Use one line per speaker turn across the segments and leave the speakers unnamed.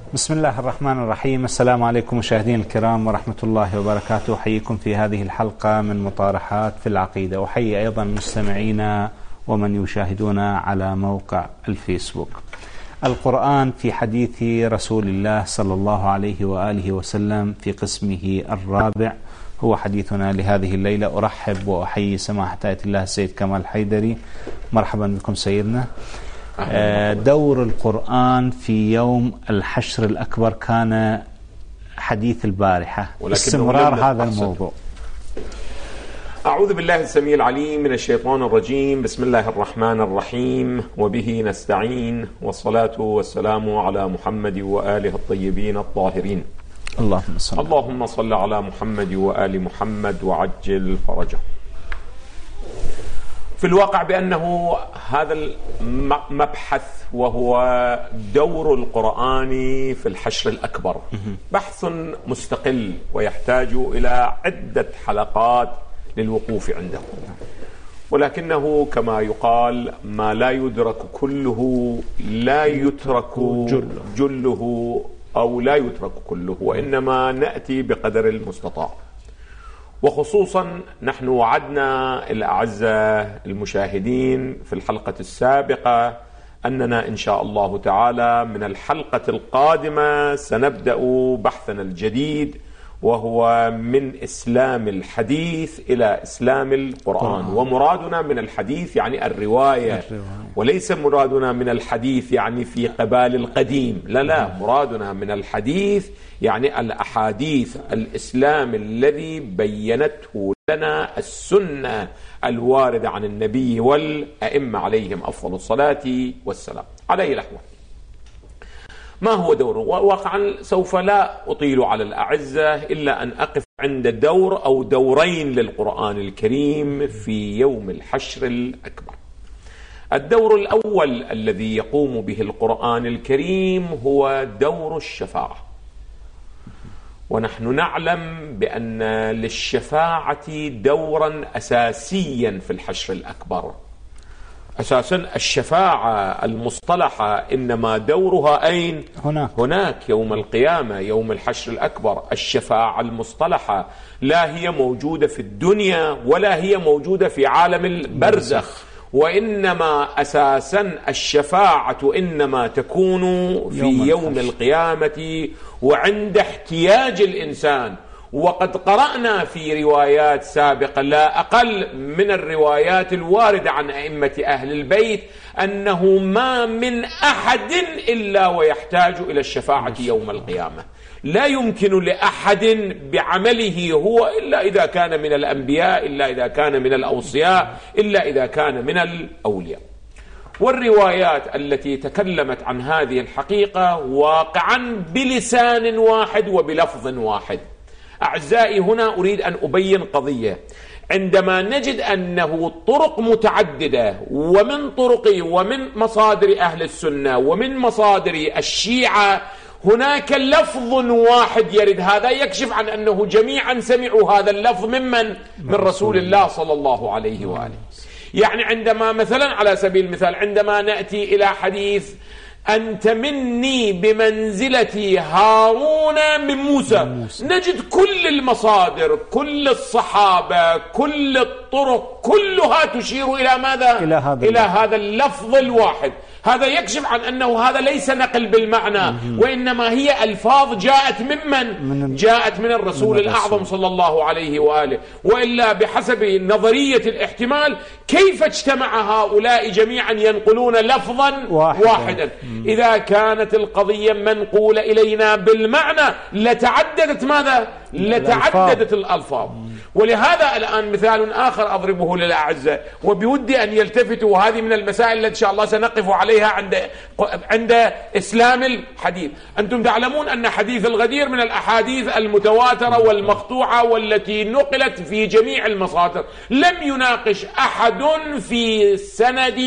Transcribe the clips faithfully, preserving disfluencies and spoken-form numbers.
بسم الله الرحمن الرحيم. السلام عليكم مشاهدين الكرام ورحمة الله وبركاته. أحييكم في هذه الحلقة من مطارحات في العقيدة، وحيي أيضا مستمعينا ومن يشاهدونا على موقع الفيسبوك. القرآن في حديث رسول الله صلى الله عليه وآله وسلم في قسمه الرابع هو حديثنا لهذه الليلة. أرحب وأحيي سماحة آية الله السيد كمال الحيدري. مرحبا بكم سيدنا. دور القرآن في يوم الحشر الأكبر كان حديث البارحة، استمرار هذا الموضوع.
أعوذ بالله السميع العليم من الشيطان الرجيم. بسم الله الرحمن الرحيم، وبه نستعين، والصلاة والسلام على محمد وآله الطيبين الطاهرين.
اللهم صل
اللهم صل على محمد وآل محمد وعجل فرجه. في الواقع بأنه هذا المبحث وهو دور القرآن في الحشر الأكبر بحث مستقل ويحتاج إلى عدة حلقات للوقوف عنده، ولكنه كما يقال ما لا يدرك كله لا يترك جله أو لا يترك كله، وإنما نأتي بقدر المستطاع. وخصوصا نحن وعدنا الأعزاء المشاهدين في الحلقة السابقة أننا إن شاء الله تعالى من الحلقة القادمة سنبدأ بحثنا الجديد، وهو من إسلام الحديث إلى إسلام القرآن. ومرادنا من الحديث يعني الرواية، وليس مرادنا من الحديث يعني في قبال القديم، لا لا، مرادنا من الحديث يعني الأحاديث الإسلام الذي بينته لنا السنة الواردة عن النبي والأئمة عليهم أفضل الصلاة والسلام. عليه الأحوال، ما هو دوره؟ واقعا سوف لا أطيل على الأعزة إلا أن أقف عند دور أو دورين للقرآن الكريم في يوم الحشر الأكبر. الدور الأول الذي يقوم به القرآن الكريم هو دور الشفاعة، ونحن نعلم بأن للشفاعة دورا أساسيا في الحشر الأكبر. أساسا الشفاعة المصطلحة إنما دورها أين؟
هناك.
هناك يوم القيامة، يوم الحشر الأكبر. الشفاعة المصطلحة لا هي موجودة في الدنيا ولا هي موجودة في عالم البرزخ، وإنما أساسا الشفاعة إنما تكون في يوم, يوم القيامة وعند احتياج الإنسان. وقد قرأنا في روايات سابقة لا أقل من الروايات الواردة عن أئمة أهل البيت أنه ما من أحد إلا ويحتاج إلى الشفاعة يوم القيامة. لا يمكن لأحد بعمله هو إلا إذا كان من الأنبياء، إلا إذا كان من الأوصياء، إلا إذا كان من الأولياء. والروايات التي تكلمت عن هذه الحقيقة واقعا بلسان واحد وبلفظ واحد. أعزائي، هنا أريد أن أبين قضية. عندما نجد أنه طرق متعددة، ومن طرق ومن مصادر أهل السنة ومن مصادر الشيعة هناك لفظ واحد يرد، هذا يكشف عن أنه جميعا سمعوا هذا اللفظ ممن؟ من رسول الله صلى الله عليه وآله. يعني عندما مثلا على سبيل المثال عندما نأتي إلى حديث أنت مني بمنزلة هارون من موسى، موسى، نجد كل المصادر، كل الصحابة، كل الطرق كلها تشير إلى ماذا؟
إلى هذا,
إلى هذا اللفظ الواحد. هذا يكشف عن أنه هذا ليس نقل بالمعنى، وإنما هي ألفاظ جاءت ممن؟ من جاءت من الرسول من الأعظم صلى الله عليه وآله. وإلا بحسب نظرية الاحتمال كيف اجتمع هؤلاء جميعا ينقلون لفظا واحدا, واحدا؟ إذا كانت القضية منقولة إلينا بالمعنى لتعددت ماذا؟ لتعددت الألفاظ. ولهذا الآن مثال آخر أضربه للأعزاء وبودي أن يلتفتوا، وهذه من المسائل التي إن شاء الله سنقف عليها عند عند إسلام الحديث. أنتم تعلمون أن حديث الغدير من الأحاديث المتواترة والمقطوعة والتي نقلت في جميع المصادر، لم يناقش أحد في سند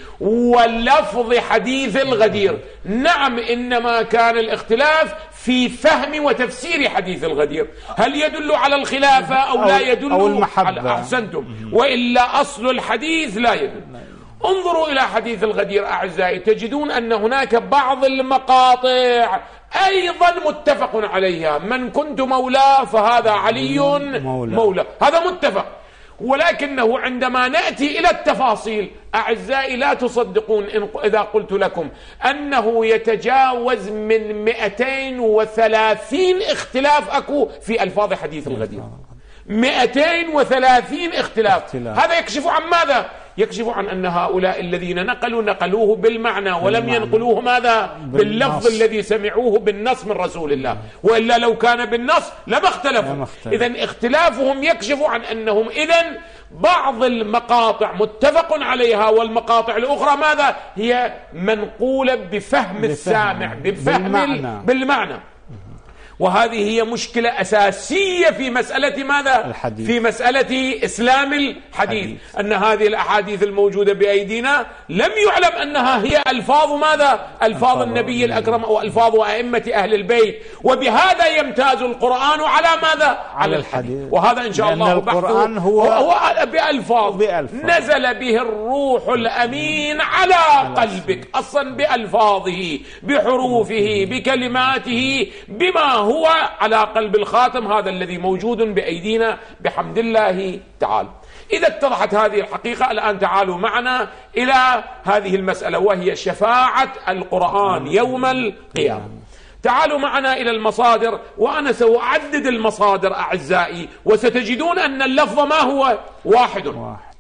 ولفظ حديث الغدير. نعم، إنما كان الاختلاف في فهم وتفسير حديث الغدير، هل يدل على الخلافة أو لا يدل
أو المحبة؟
على أحسنتم، وإلا أصل الحديث لا يدل. انظروا إلى حديث الغدير أعزائي، تجدون أن هناك بعض المقاطع أيضا متفق عليها، من كنت مولاه فهذا علي مولى, مولى. هذا متفق. ولكنه عندما نأتي إلى التفاصيل أعزائي لا تصدقون إذا قلت لكم أنه يتجاوز من مئتين وثلاثين اختلاف أكو في ألفاظ حديث الغدير. مئتين وثلاثين اختلاف. اختلاف هذا يكشف عن ماذا؟ يكشف عن أن هؤلاء الذين نقلوا نقلوه بالمعنى ولم بالمعنى. ينقلوه ماذا؟ باللفظ الذي سمعوه بالنص من رسول الله، وإلا لو كان بالنص لما اختلفوا. إذن اختلافهم يكشف عن أنهم إذن بعض المقاطع متفق عليها والمقاطع الأخرى ماذا؟ هي منقولة بفهم, بفهم السامع بفهم بالمعنى, بالمعنى. وهذه هي مشكلة أساسية في مسألة ماذا؟ الحديث. في مسألة إسلام الحديث حديث. أن هذه الأحاديث الموجودة بأيدينا لم يعلم أنها هي ألفاظ ماذا؟ ألفاظ النبي الأكرم أو ألفاظ أئمة أهل البيت، وبهذا يمتاز القرآن على ماذا؟ على الحديث. وهذا إن شاء الله
القرآن هو,
هو بألفاظ. بألفاظ نزل به الروح الأمين على قلبك، أصلا بألفاظه بحروفه بكلماته بما هو على قلب الخاتم، هذا الذي موجود بأيدينا بحمد الله تعالى. إذا اتضحت هذه الحقيقة الآن تعالوا معنا إلى هذه المسألة وهي شفاعة القرآن يوم القيامة. تعالوا معنا إلى المصادر، وأنا سأعدد المصادر أعزائي وستجدون أن اللفظ ما هو واحد.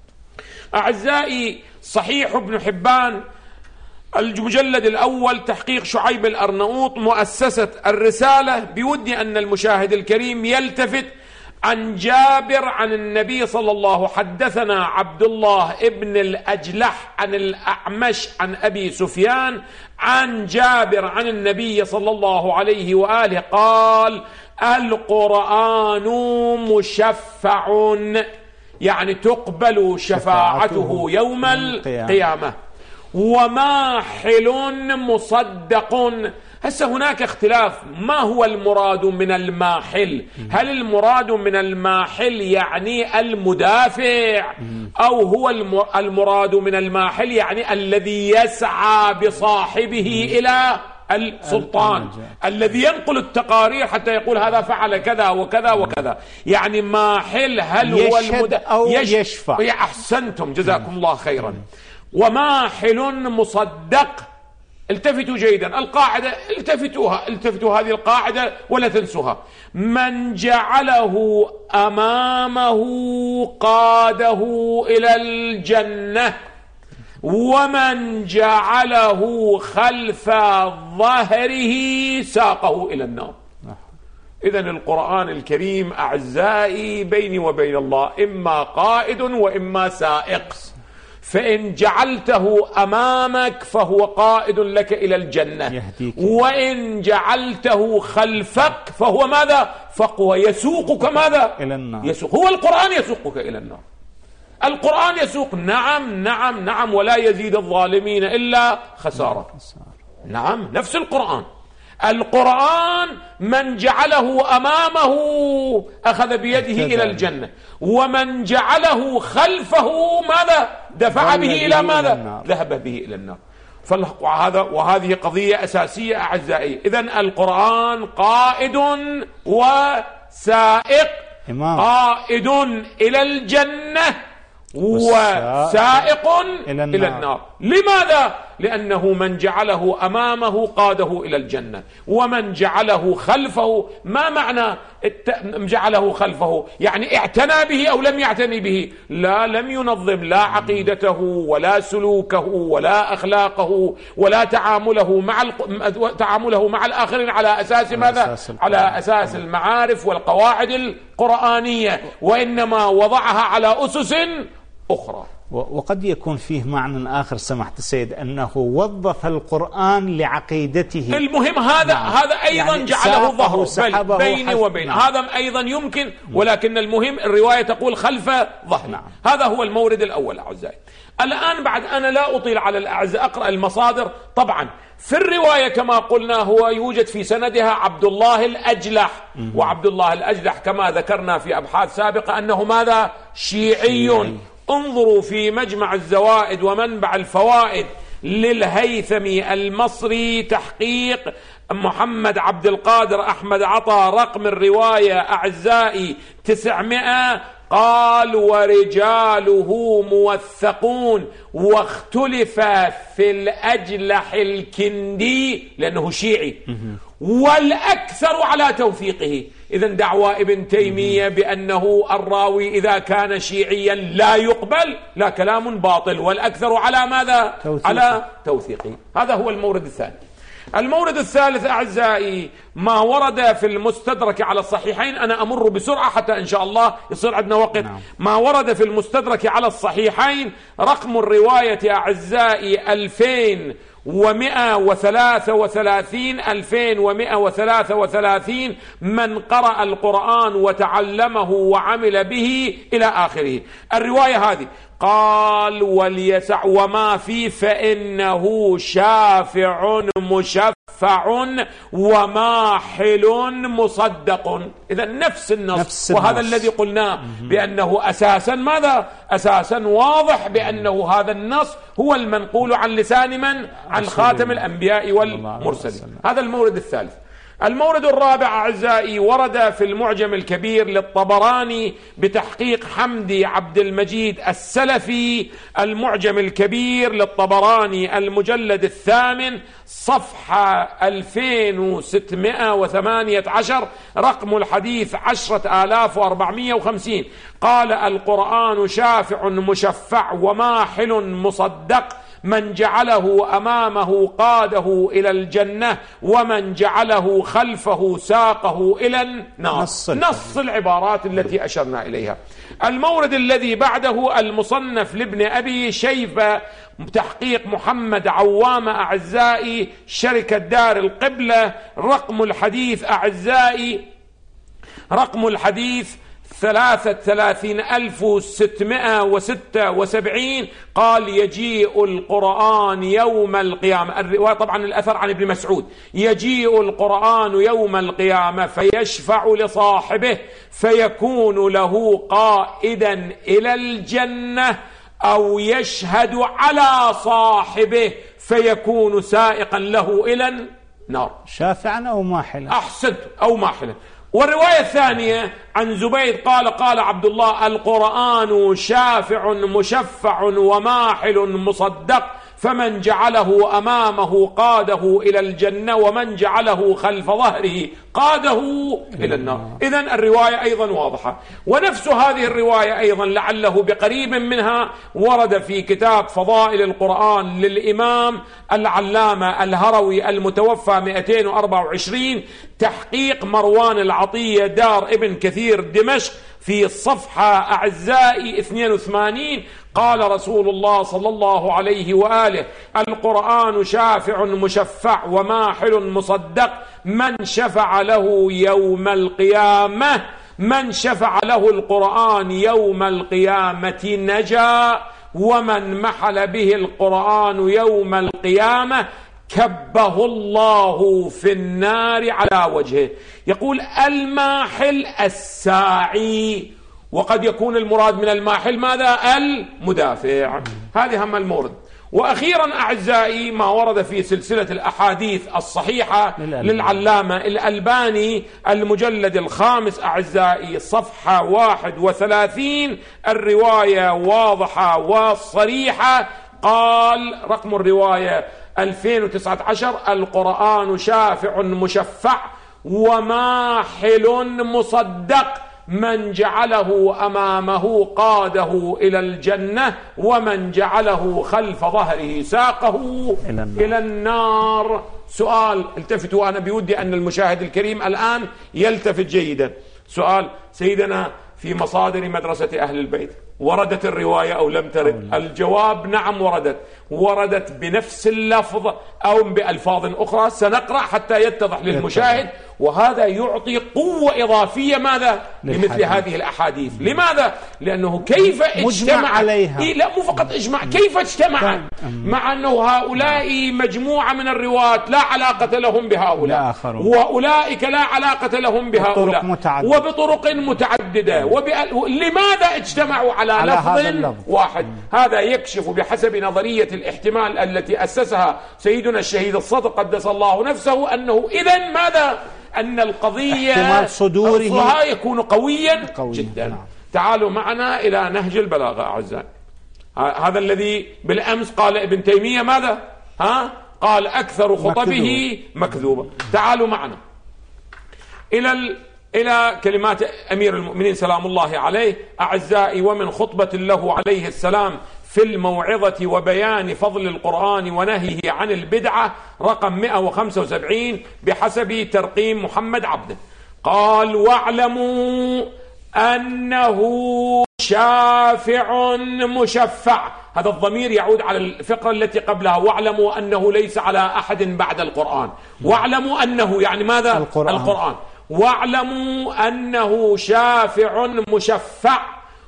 أعزائي صحيح ابن حبان المجلد الأول تحقيق شعيب الأرناؤوط مؤسسة الرسالة، بودي أن المشاهد الكريم يلتفت عن جابر عن النبي صلى الله عليه وسلم. حدثنا عبد الله ابن الأجلح عن الأعمش عن أبي سفيان عن جابر عن النبي صلى الله عليه وآله قال: القرآن مشفع، يعني تقبل شفاعته يوم القيامة، وماحل مصدق. هسه هناك اختلاف، ما هو المراد من الماحل؟ هل المراد من الماحل يعني المدافع، أو هو المراد من الماحل يعني الذي يسعى بصاحبه إلى السلطان، الذي ينقل التقارير حتى يقول هذا فعل كذا وكذا وكذا؟ يعني ماحل هل هو
يشهد أو يش... يشفع.
أحسنتم جزاكم الله خيرا. وماحل مصدق، التفتوا جيدا القاعدة، التفتوها التفتوا هذه القاعدة ولا تنسوها. من جعله أمامه قاده إلى الجنة، ومن جعله خلف ظهره ساقه إلى النار. إذن القرآن الكريم أعزائي بيني وبين الله إما قائد وإما سائق، فإن جعلته أمامك فهو قائد لك إلى الجنة، وإن جعلته خلفك فهو ماذا؟ فهو يسوقك ماذا؟
إلى النار.
يسوق. هو القرآن يسوقك إلى النار. القرآن يسوق، نعم نعم نعم، ولا يزيد الظالمين إلا خسارة. نعم، نفس القرآن. القرآن من جعله أمامه أخذ بيده إلى الجنة، ومن جعله خلفه ماذا؟ دفع به إلى ماذا؟ ذهب به إلى النار. فهذا وهذه قضية أساسية أعزائي. إذن القرآن قائد وسائق، قائد إلى الجنة وسائق إلى النار. إلى النار. لماذا؟ لأنه من جعله أمامه قاده إلى الجنة، ومن جعله خلفه، ما معنى جعله خلفه؟ يعني اعتنى به أو لم يعتني به؟ لا، لم ينظم لا عقيدته ولا سلوكه ولا أخلاقه ولا تعامله مع تعامله مع الآخرين على أساس ماذا؟ على أساس المعارف والقواعد القرآنية، وإنما وضعها على أسس أخرى.
وقد يكون فيه معنى آخر سمحت السيد، أنه وظف القرآن لعقيدته.
المهم هذا نعم. هذا أيضا يعني جعله ظهره بيني وبين نعم. هذا أيضا يمكن، ولكن المهم الرواية تقول خلف ظهر نعم. هذا هو المورد الأول أعزائي. الآن بعد أنا لا أطيل على الأعزاء، أقرأ المصادر. طبعا في الرواية كما قلنا هو يوجد في سندها عبد الله الأجلح، وعبد الله الأجلح كما ذكرنا في أبحاث سابقة أنه ماذا؟ شيعي. انظروا في مجمع الزوائد ومنبع الفوائد للهيثمي المصري، تحقيق محمد عبد القادر أحمد عطا، رقم الرواية أعزائي تسعمائة. قال: ورجاله موثقون، واختلف في الأجلح الكندي لأنه شيعي، والأكثر على توثيقه. إذن دعوى ابن تيمية بأنه الراوي إذا كان شيعيا لا يقبل، لا، كلام باطل، والأكثر على ماذا؟ توثيق. على توثيقه. هذا هو المورد الثاني. المورد الثالث أعزائي ما ورد في المستدرك على الصحيحين. أنا أمر بسرعة حتى إن شاء الله يصير عندنا وقت. نعم. ما ورد في المستدرك على الصحيحين، رقم الرواية أعزائي ألفين ومئة وثلاثة وثلاثين ألفين ومئة وثلاثة وثلاثين، من قرأ القرآن وتعلمه وعمل به إلى آخره. الرواية هذه قال: وليسع وما فيه فإنه شافع مشفع وماحل مصدق. إذا نفس النص، نفس وهذا النص. الذي قلناه بأنه أساسا ماذا؟ أساسا واضح بأنه هذا النص هو المنقول عن لسان من؟ عن خاتم الأنبياء والمرسلين. هذا المورد الثالث. المورد الرابع أعزائي ورد في المعجم الكبير للطبراني بتحقيق حمدي عبد المجيد السلفي، المعجم الكبير للطبراني المجلد الثامن صفحة ألفين وستمائة وثمانية عشر، رقم الحديث عشرة آلاف وأربعمائة وخمسين. قال: القرآن شافع مشفع وماحل مصدق، من جعله أمامه قاده إلى الجنة، ومن جعله خلفه ساقه إلى النار. نص, نص العبارات التي أشرنا إليها. المورد الذي بعده المصنف لابن أبي شيبة، تحقيق محمد عوام أعزائي، شركة دار القبلة، رقم الحديث أعزائي رقم الحديث ثلاثة ثلاثين ألف وستمائة وستة وسبعين. قال: يجيء القرآن يوم القيامة، الرواية طبعا الأثر عن ابن مسعود، يجيء القرآن يوم القيامة فيشفع لصاحبه فيكون له قائدا إلى الجنة، أو يشهد على صاحبه فيكون سائقا له إلى النار.
شافعا أو ماحلا.
أحسنت، أو ماحلا. والرواية الثانية عن زبيد قال: قال عبد الله: القرآن شافع مشفع وماحل مصدق، فمن جعله أمامه قاده إلى الجنة، ومن جعله خلف ظهره قاده إلى النار. إذن الرواية أيضا واضحة. ونفس هذه الرواية أيضا لعله بقريب منها ورد في كتاب فضائل القرآن للإمام العلامة الهروي المتوفى مئتين وأربعة وعشرين، تحقيق مروان العطية دار ابن كثير دمشق، في الصفحة أعزائي اثنين وثمانين. قال رسول الله صلى الله عليه وآله: القرآن شافع مشفع وماحل مصدق، من شفع له يوم القيامة من شفع له القرآن يوم القيامة نجا، ومن محل به القرآن يوم القيامة كبه الله في النار على وجهه. يقول: الماحل الساعي، وقد يكون المراد من الماحل ماذا؟ المدافع. هذه هم المورد. وأخيرا أعزائي ما ورد في سلسلة الأحاديث الصحيحة للعلامة الألباني، المجلد الخامس أعزائي صفحة واحد وثلاثين، الرواية واضحة وصريحة. قال: رقم الرواية ألفين وتسعة عشر: القرآن شافع مشفع وماحل مصدق، من جعله أمامه قاده إلى الجنة، ومن جعله خلف ظهره ساقه إلى النار. إلى النار. سؤال، التفتوا، أنا بودي أن المشاهد الكريم الآن يلتفت جيدا. سؤال سيدنا: في مصادر مدرسة أهل البيت وردت الرواية أو لم ترد؟ الجواب: نعم وردت. وردت بنفس اللفظ أو بألفاظ أخرى، سنقرأ حتى يتضح للمشاهد، وهذا يعطي قوة إضافية ماذا؟ لمثل هذه الأحاديث. لماذا؟ لأنه كيف اجتمع عليها؟ إيه لا، مو فقط اجمع، كيف اجتمع مع أنه هؤلاء مجموعة من الرواة لا علاقة لهم بهؤلاء، وأولئك لا علاقة لهم بهؤلاء، وبطرق متعددة، وب... لماذا اجتمعوا على على, على لفظ واحد. هذا يكشف بحسب نظرية الاحتمال التي أسسها سيدنا الشهيد الصدر قدس الله نفسه أنه إذن ماذا؟ أن القضية
احتمال صدوره
يكون قويا
قوي
جدا.
نعم.
تعالوا معنا إلى نهج البلاغة أعزائي. هذا الذي بالأمس قال ابن تيمية ماذا؟ ها؟ قال أكثر خطبه مكذوبة. تعالوا معنا إلى ال... إلى كلمات أمير المؤمنين سلام الله عليه أعزائي. ومن خطبة له عليه السلام في الموعظة وبيان فضل القرآن ونهيه عن البدعة رقم مئة وخمسة وسبعين بحسب ترقيم محمد عبده، قال: واعلموا أنه شافع مشفع. هذا الضمير يعود على الفقرة التي قبلها: واعلموا أنه ليس على أحد بعد القرآن. واعلموا أنه يعني ماذا؟
القرآن,
القرآن. واعلموا أنه شافع مشفع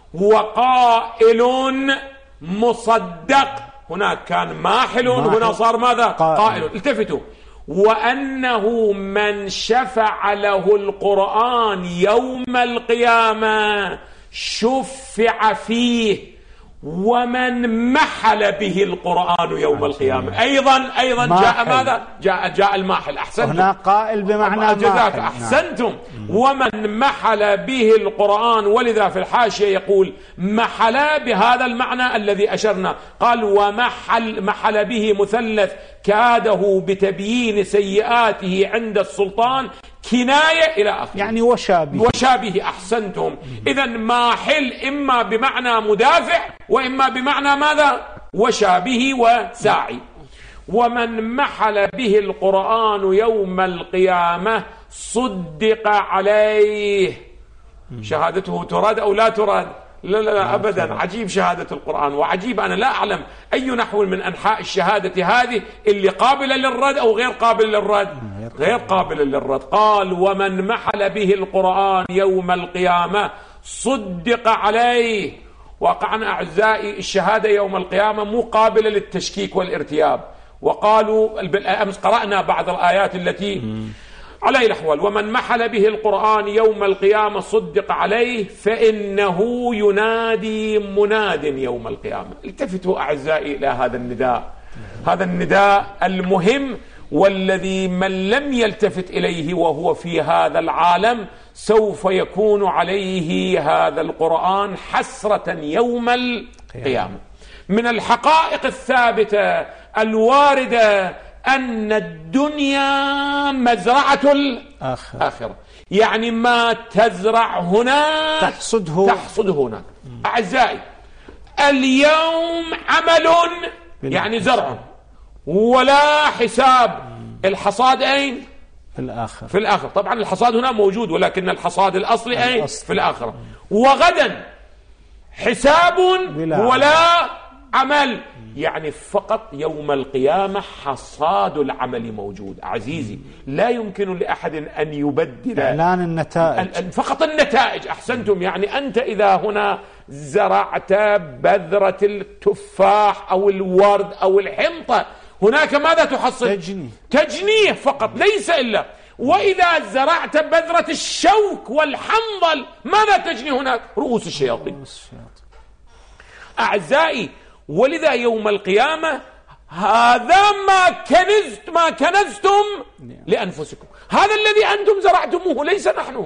وقائل مصدق. هناك كان ماحل هنا صار ماذا؟ قائل. التفتوا: وأنه من شفع له القرآن يوم القيامة شفع فيه، ومن محل به القرآن يوم القيامة أيضا أيضا جاء ماذا؟ جاء جاء الماحل. أحسنتم.
هنا قائل بمعنى
جزاك. أحسنتم. ومن محل به القرآن، ولذا في الحاشية يقول محل بهذا المعنى الذي أشرنا. قال: ومحل محل به مثلث كاده بتبيين سيئاته عند السلطان كناية إلى آخره،
يعني وشابه.
وشابه. أحسنتم. إذن ماحل إما بمعنى مدافع وإما بمعنى ماذا؟ وشابه وساعي. ومن محل به القرآن يوم القيامة صدق عليه. شهادته تراد أو لا تراد؟ لا لا لا أبدا. عجيب شهادة القرآن، وعجيب أنا لا أعلم أي نحو من أنحاء الشهادة هذه اللي قابلة للرد أو غير قابل للرد. غير قابل للرد. قال: ومن محل به القرآن يوم القيامة صدق عليه. وقعنا أعزائي الشهادة يوم القيامة مو قابلة للتشكيك والارتياب. وقالوا بالأمس قرأنا بعض الآيات التي على أي الأحوال: ومن محل به القرآن يوم القيامة صدق عليه فإنه ينادي مناد يوم القيامة. التفتوا أعزائي إلى هذا النداء، هذا النداء المهم، والذي من لم يلتفت إليه وهو في هذا العالم سوف يكون عليه هذا القرآن حسرة يوم القيامة. من الحقائق الثابتة الواردة أن الدنيا مزرعة الآخرة، يعني ما تزرع هنا
تحصده
تحصد هناك. أعزائي، اليوم عمل يعني زرع ولا حساب. الحصاد أين؟
في الآخرة.
في الآخرة. طبعا الحصاد هنا موجود، ولكن الحصاد الأصلي أين؟ في الآخرة. وغدا حساب ولا عمل، يعني فقط يوم القيامة حصاد العمل موجود. عزيزي، لا يمكن لأحد أن يبدل
إعلان النتائج،
فقط النتائج. أحسنتم. يعني أنت إذا هنا زرعت بذرة التفاح أو الورد أو الحنطة، هناك ماذا تحصل؟
تجني.
تجنيه فقط، ليس إلا. وإذا زرعت بذرة الشوك والحنظل، ماذا تجني هناك؟ رؤوس الشياطين. أعزائي، ولذا يوم القيامة هذا ما كنزت ما كنزتم لأنفسكم، هذا الذي أنتم زرعتموه ليس نحن.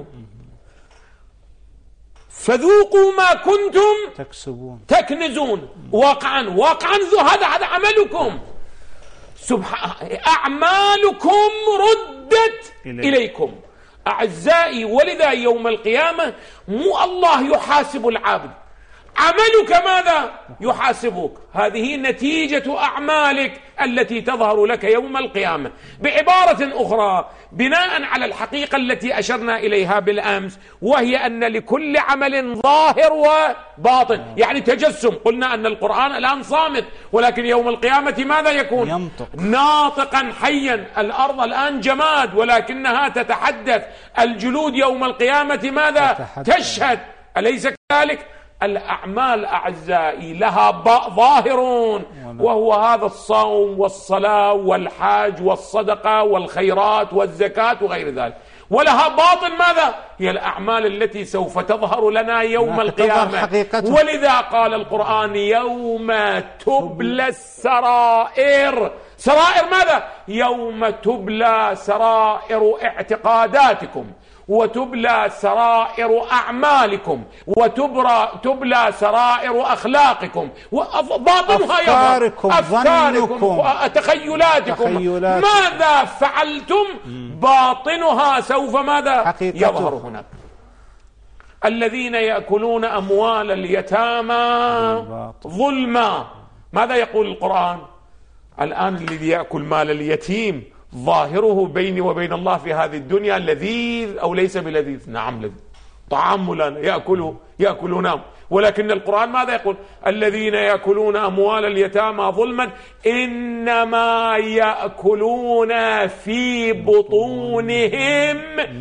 فذوقوا ما كنتم
تكسبون
تكنزون. واقعا واقعا هذا هذا عملكم. سبحان أعمالكم ردت إليكم. إليكم أعزائي. ولذا يوم القيامة مو الله يحاسب العابد، عملك ماذا يحاسبك. هذه نتيجة أعمالك التي تظهر لك يوم القيامة. بعبارة أخرى، بناء على الحقيقة التي أشرنا إليها بالأمس، وهي أن لكل عمل ظاهر وباطن، يعني تجسم. قلنا أن القرآن الآن صامت، ولكن يوم القيامة ماذا يكون؟
ينطق.
ناطقا حيا. الأرض الآن جماد ولكنها تتحدث. الجلود يوم القيامة ماذا
تتحدث.
تشهد. أليس كذلك؟ الأعمال أعزائي لها ظاهرون، وهو هذا الصوم والصلاة والحج والصدقة والخيرات والزكاة وغير ذلك. ولها باطن ماذا؟ هي الأعمال التي سوف تظهر لنا يوم القيامة. ولذا قال القرآن يوم تبلى السرائر. سرائر ماذا؟ يوم تبلى سرائر اعتقاداتكم، وتبلى سرائر أعمالكم، وتبلى تبلى سرائر أخلاقكم، وباطنها
أفكاركم،
أفكاركم تخيلاتكم. تخيلات. ماذا فعلتم؟ باطنها سوف ماذا؟ يظهر هناك. الذين يأكلون أموال اليتامى ظلما، ماذا يقول القرآن؟ الآن الذي يأكل مال اليتيم ظاهره بيني وبين الله في هذه الدنيا لذيذ أو ليس بلذيذ؟ نعم لذيذ، طعام لنا يأكله يأكلون. ولكن القرآن ماذا يقول؟ الذين يأكلون أموال اليتامى ظلما إنما يأكلون في بطونهم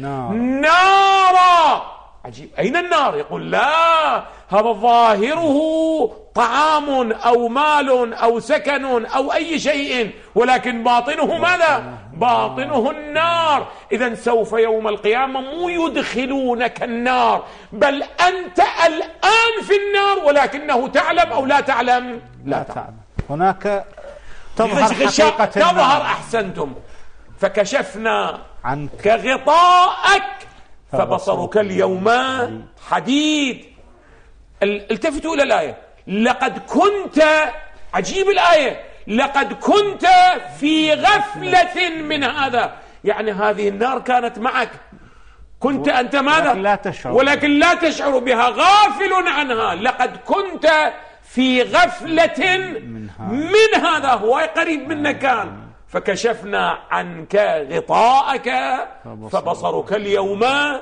نارا. عجيب، أين النار؟ يقول لا، هذا ظاهره طعام أو مال أو سكن أو أي شيء، ولكن باطنه ماذا؟ باطنه النار. إذن سوف يوم القيامة مو يدخلونك النار، بل أنت الآن في النار، ولكنه تعلم أو لا تعلم؟ لا تعلم.
هناك تظهر حقيقة
تظهر. أحسنتم. فكشفنا عنك غطاءك فبصرك اليوم حديد. التفتوا إلى الآية. لقد كنت، عجيب الآية، لقد كنت في غفلة من هذا، يعني هذه النار كانت معك، كنت أنت ماذا؟
لا تشعر.
ولكن لا تشعر بها، غافل عنها. لقد كنت في غفلة من هذا, من هذا. هو قريب منك كان. فكشفنا عنك غطاءك فبصرك اليوم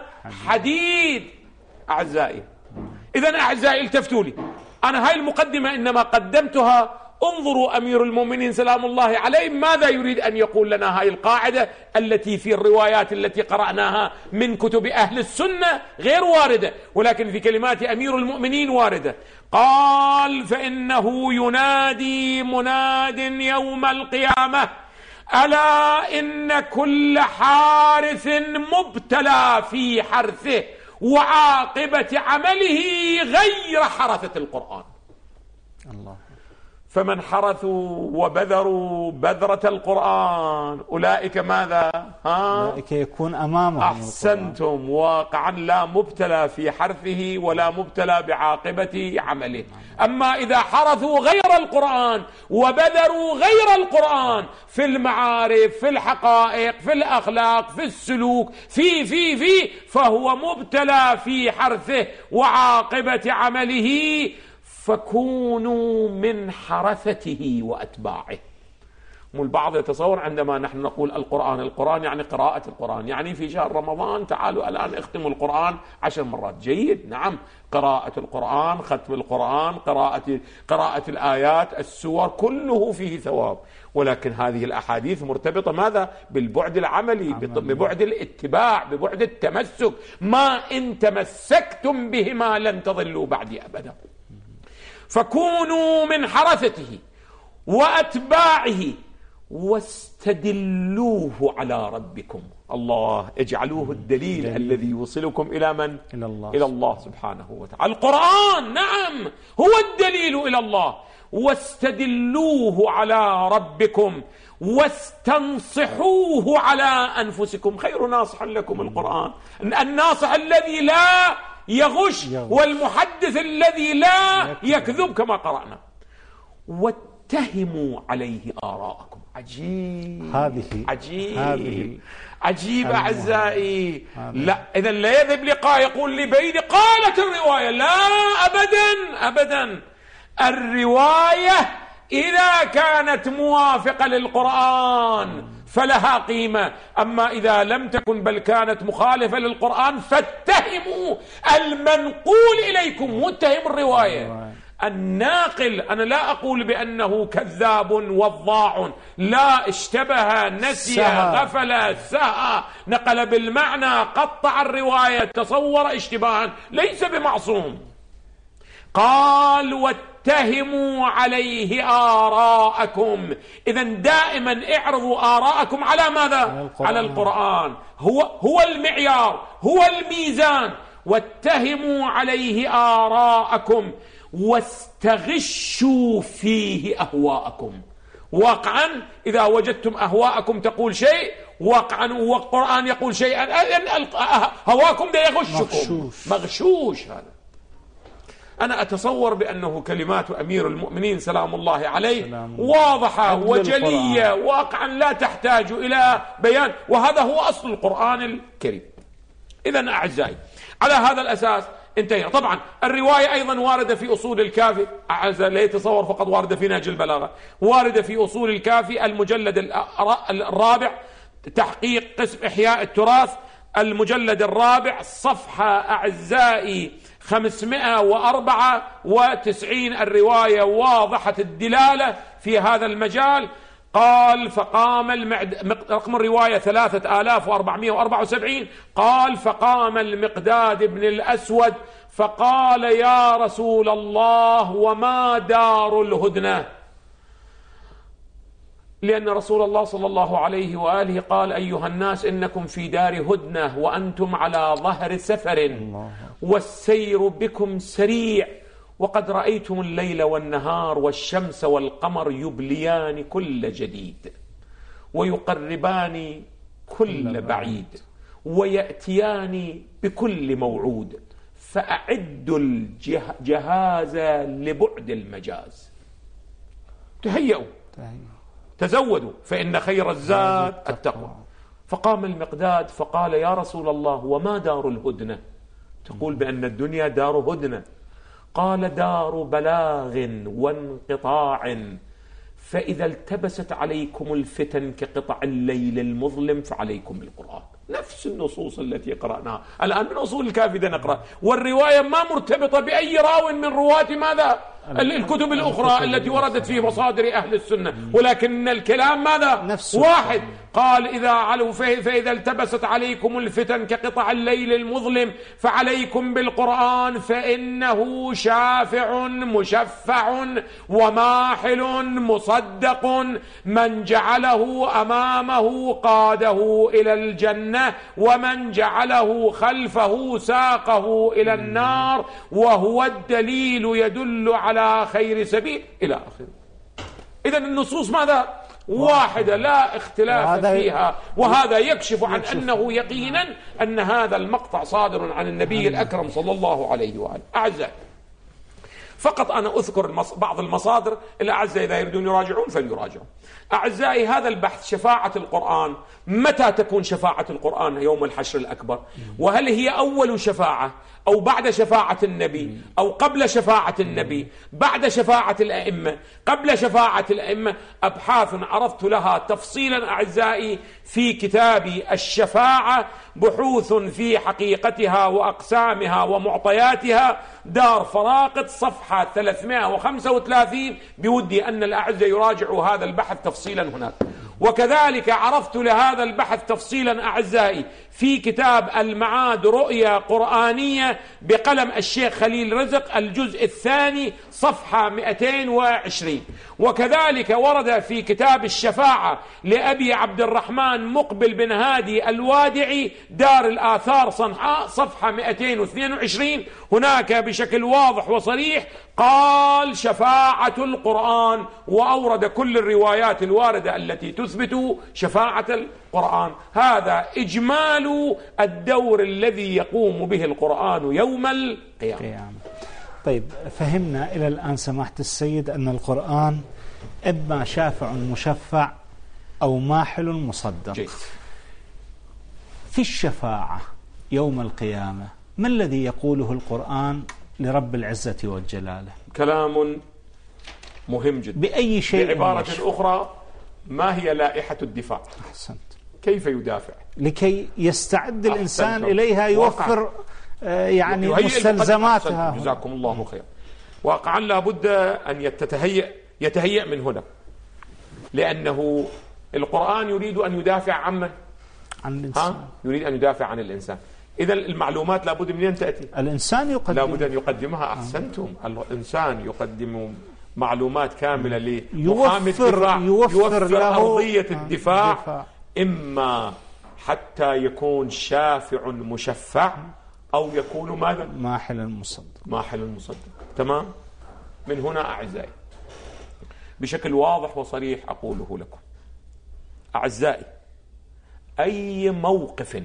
حديد. أعزائي، إذن أعزائي التفتوا لي، أنا هاي المقدمة إنما قدمتها. انظروا أمير المؤمنين سلام الله عليه ماذا يريد أن يقول لنا. هاي القاعدة التي في الروايات التي قرأناها من كتب أهل السنة غير واردة، ولكن في كلمات أمير المؤمنين واردة. قال فإنه ينادي مناد يوم القيامة ألا إن كل حارث مبتلى في حرثه وعاقبة عمله غير حرثة القرآن. الله. فمن حرثوا وبذروا بذرة القرآن أولئك ماذا؟
ها؟ أولئك يكون أمامهم.
أحسنتم. واقعا لا مبتلى في حرثه ولا مبتلى بعاقبة عمله. أما إذا حرثوا غير القرآن وبذروا غير القرآن في المعارف، في الحقائق، في الأخلاق، في السلوك، في في في فهو مبتلى في حرثه وعاقبة عمله. فكونوا من حرثته وأتباعه. والبعض يتصور عندما نحن نقول القرآن القرآن يعني قراءة القرآن، يعني في شهر رمضان تعالوا الآن اختموا القرآن عشر مرات. جيد، نعم، قراءة القرآن، ختم القرآن، قراءة قراءة الآيات، السور، كله فيه ثواب. ولكن هذه الأحاديث مرتبطة ماذا؟ بالبعد العملي، ببعد الاتباع، ببعد التمسك. ما إن تمسكتم بهما لن تضلوا بعدي أبدا. فكونوا من حرثته وأتباعه واستدلوه على ربكم. الله، اجعلوه الدليل دليل. الذي يوصلكم إلى من؟
إلى الله,
إلى الله سبحانه وتعالى. القرآن نعم هو الدليل إلى الله. واستدلوه على ربكم واستنصحوه على أنفسكم. خير ناصح لكم القرآن، الناصح الذي لا يغش والمحدث الذي لا يكذب كما قرأنا. واتهموا عليه آراءكم. عجيب،
هذه
عجيب
هذه
عجيب أعزائي. لا، إذا لا يذهب لقاء يقول لبيد قالت الرواية. لا، أبدا أبدا. الرواية إذا كانت موافقة للقرآن فلها قيمة، أما إذا لم تكن بل كانت مخالفة للقرآن فاتهموا المنقول إليكم، متهم الرواية. الناقل أنا لا أقول بأنه كذاب وضاع، لا، اشتبه، نسي، غفل، سهى، نقل بالمعنى، قطع الرواية، تصور اشتباها، ليس بمعصوم. قال واتهموا عليه آراءكم. إذا دائما اعرضوا آراءكم على ماذا؟ على القرآن, على القرآن. هو, هو المعيار، هو الميزان. واتهموا عليه آراءكم واستغشوا فيه أهواءكم. واقعا إذا وجدتم أهواءكم تقول شيء، واقعا والقرآن يقول شيئا، هواكم ده يغشكم، مغشوش, مغشوش. هذا أنا أتصور بأنه كلمات أمير المؤمنين سلام الله عليه سلام واضحة وجلية، واقعا لا تحتاج إلى بيان، وهذا هو أصل القرآن الكريم. إذن أعزائي، على هذا الأساس انتهينا. طبعا الرواية أيضا واردة في أصول الكافي، لا يتصور فقط واردة في نهج البلاغة، واردة في أصول الكافي المجلد الرابع، تحقيق قسم إحياء التراث، المجلد الرابع، صفحة أعزائي خمسمائة وأربعة وتسعين. الرواية واضحة الدلالة في هذا المجال. قال فقام المعد... رقم الرواية ثلاثة آلاف وأربعمائة وأربعة وسبعين. قال فقام المقداد بن الأسود فقال يا رسول الله وما دار الهدنة؟ لأن رسول الله صلى الله عليه وآله قال أيها الناس إنكم في دار هدنة وأنتم على ظهر سفر والسير بكم سريع، وقد رأيتم الليل والنهار والشمس والقمر يبليان كل جديد ويقربان كل بعيد ويأتيان بكل موعود، فأعدوا الجهاز لبعد المجاز. تهيئوا تزودوا فإن خير الزاد التقوى. فقام المقداد فقال يا رسول الله وما دار الهدنة؟ تقول بأن الدنيا دار هدنة. قال دار بلاغ وانقطاع، فإذا التبست عليكم الفتن كقطع الليل المظلم فعليكم بالقرآن. نفس النصوص التي قرأناها الآن من أصول الكافي نقرأ، والرواية ما مرتبطة بأي راو من رواة ماذا؟ الكتب الأخرى التي وردت في مصادر أهل السنة، ولكن الكلام ماذا؟ واحد. قال إذا علوا فإذا التبست عليكم الفتن كقطع الليل المظلم فعليكم بالقرآن فإنه شافع مشفع وماحل مصدق، من جعله أمامه قاده إلى الجنة ومن جعله خلفه ساقه إلى النار، وهو الدليل يدل على خير سبيل إلى آخره. إذن النصوص ماذا؟ واحدة لا اختلاف فيها، وهذا يكشف عن أنه يقينا أن هذا المقطع صادر عن النبي الأكرم صلى الله عليه وآله. أعزائي، فقط أنا أذكر بعض المصادر الأعزائي إذا يريدون يراجعون فليراجعون. أعزائي، هذا البحث شفاعة القرآن، متى تكون شفاعة القرآن؟ يوم الحشر الأكبر. وهل هي أول شفاعة أو بعد شفاعة النبي أو قبل شفاعة النبي، بعد شفاعة الأئمة، قبل شفاعة الأئمة؟ أبحاث عرضت لها تفصيلا أعزائي في كتابي الشفاعة، بحوث في حقيقتها وأقسامها ومعطياتها، دار فراقد، صفحة ثلاثمائة وخمسة وثلاثين. بودي أن الأعزة يراجعوا هذا البحث تفصيلا هناك. وكذلك عرفت لهذا البحث تفصيلا أعزائي في كتاب المعاد رؤية قرآنية بقلم الشيخ خليل رزق، الجزء الثاني، صفحة مئتين وعشرين. وكذلك ورد في كتاب الشفاعة لأبي عبد الرحمن مقبل بن هادي الوادعي، دار الآثار صنعاء، صفحة مئتين واثنين وعشرين. هناك بشكل واضح وصريح قال شفاعة القرآن، وأورد كل الروايات الواردة التي تثبت شفاعة القرآن. هذا إجمال الدور الذي يقوم به القرآن يوم القيامة.
طيب، فهمنا إلى الآن سماحة السيد أن القرآن إما شافع مشفع أو ماحل مصدق. جيد. في الشفاعة يوم القيامة ما الذي يقوله القرآن لرب العزة والجلالة؟
كلام مهم جدا.
بأي شيء؟
بعبارة أخرى، ما هي لائحة الدفاع؟
أحسنت.
كيف يدافع
لكي يستعد الإنسان إليها، يوفر آه يعني مستلزماتها.
جزاكم الله خير. واقعا لابد أن يتهيأ يتهيأ من هنا، لأنه القرآن يريد أن يدافع عن من؟
عن الإنسان.
يريد أن يدافع عن الإنسان. إذا المعلومات لابد من أن تأتي،
الإنسان يقدم،
لابد أن يقدمها. أحسنتم، الإنسان يقدم معلومات كاملة
لمحامي الدفاع، يوفر, يوفر له
أرضية الدفاع، الدفاع إما حتى يكون شافع مشفع أو يكون ماذا؟
ماحل مصدق.
ماحل مصدق. تمام. من هنا أعزائي بشكل واضح وصريح أقوله لكم، أعزائي، أي موقف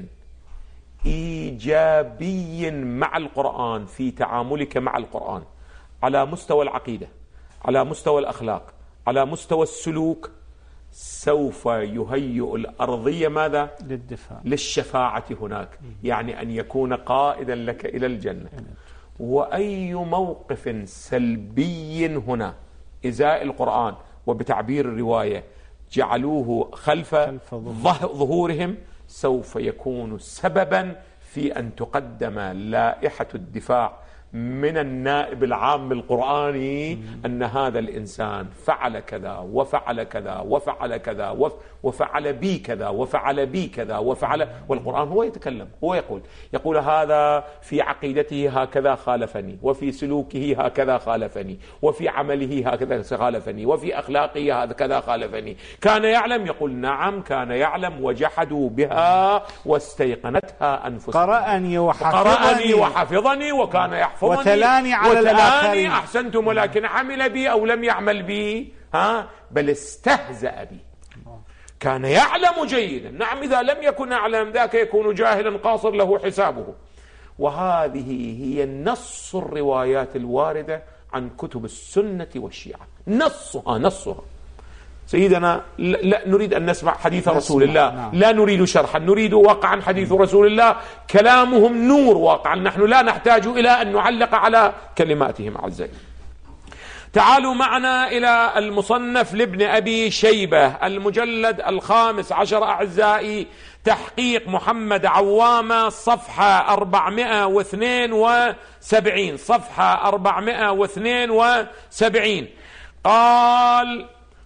إيجابي مع القرآن في تعاملك مع القرآن على مستوى العقيدة، على مستوى الأخلاق، على مستوى السلوك، سوف يهيئ الأرضية ماذا؟
للدفاع،
للشفاعة هناك، يعني أن يكون قائدا لك إلى الجنة. وأي موقف سلبي هنا إزاء القرآن، وبتعبير الرواية جعلوه خلف, خلف ظهورهم، سوف يكون سببا في أن تقدم لائحة الدفاع من النائب العام القرآني أن هذا الإنسان فعل كذا وفعل كذا وفعل كذا وفعل بي كذا وفعل بي كذا وفعل، والقرآن هو يتكلم، هو يقول يقول هذا في عقيدته هكذا خالفني، وفي سلوكه هكذا خالفني، وفي عمله هكذا خالفني، وفي أخلاقه هكذا خالفني. كان يعلم، يقول نعم كان يعلم، وجحدوا بها واستيقنتها أنفسهم.
قرأني وحفظني,
قرأني وحفظني وكان يحفظني
وتلاني على
وتلاني
الآخرين.
أحسنتم، ولكن عمل بي أو لم يعمل بي، ها بل استهزأ بي. كان يعلم جيدا، نعم إذا لم يكن يعلم ذاك يكون جاهلا قاصر له حسابه. وهذه هي نص الروايات الواردة عن كتب السنة والشيعة، نصها نصها. سيدنا لا نريد أن نسمع حديث رسول الله، نعم. لا نريد شرحا، نريد واقعا حديث رسول الله، كلامهم نور واقعا، نحن لا نحتاج إلى أن نعلق على كلماتهم أعزائي. تعالوا معنا إلى المصنف لابن أبي شيبة المجلد الخامس عشر أعزائي، تحقيق محمد عوامة، صفحة أربعمائة واثنين وسبعين، صفحة أربعمائة واثنين وسبعين. قال: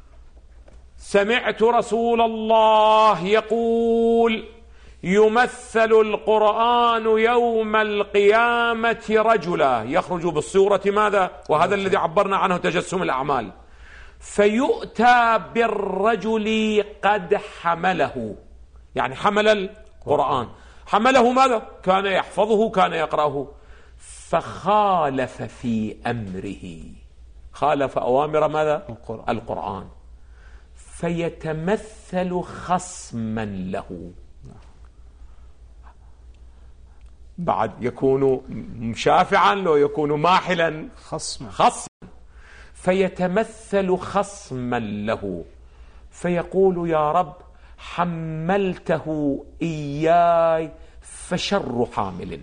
سمعت رسول الله يقول: يمثل القرآن يوم القيامة رجلا يخرج بالصورة ماذا؟ وهذا الذي عبرنا عنه تجسم الأعمال. فيؤتى بالرجل قد حمله، يعني حمل القرآن، حمله ماذا؟ كان يحفظه، كان يقرأه، فخالف في أمره، خالف أوامر ماذا؟ القرآن, القرآن. فيتمثل خصما له، بعد يكون شافعا لو يكون ماحلا
خصما
خصما فيتمثل خصما له، فيقول: يا رب حملته إياي فشر حامل،